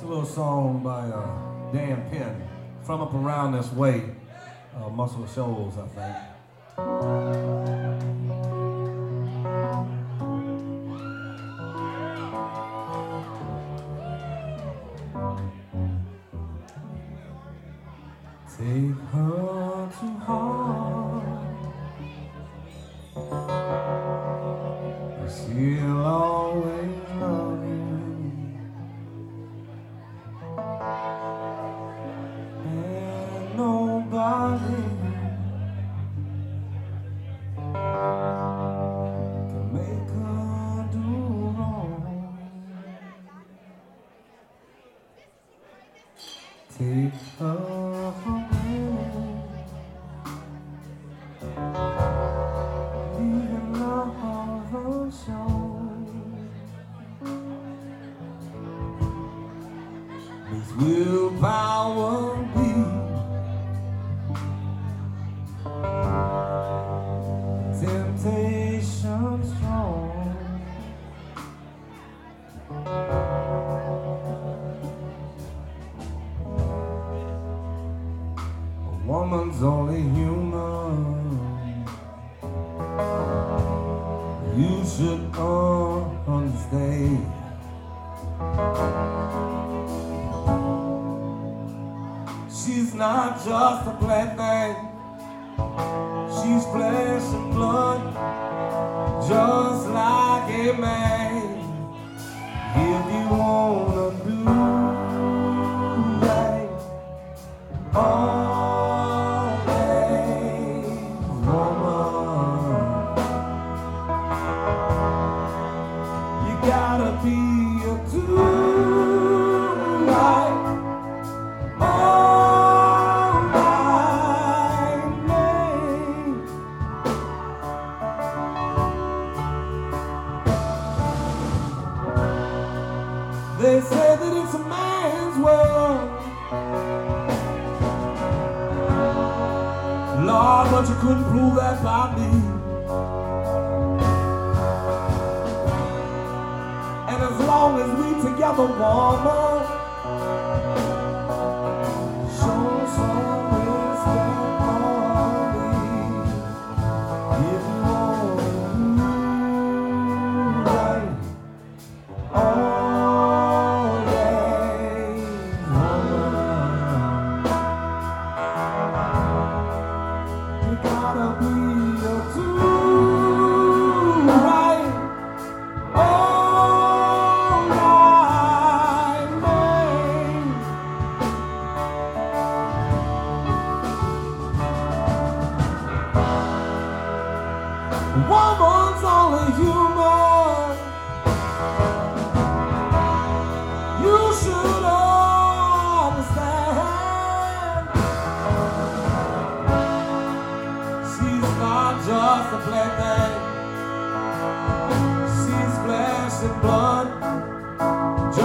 A little song by Dan Penn, From Up Around This Way, Muscle Shoals, I think. Take her to heart, she'll always love you. Nobody can make her do wrong. Take her away, leaving love show. This willpower be temptation strong. A woman's only human. You should understand. She's not just a plaything. She's flesh and blood, just like a man. If you wanna do right, always, woman, you gotta be a true right. They say that it's a man's world, Lord, but you couldn't prove that by me. And as long as we together, woman, show some respect for me. If you want to do right, gotta be a true right, all right man. Woman's only human. You should understand. Not just a plaything. She's flesh and blood,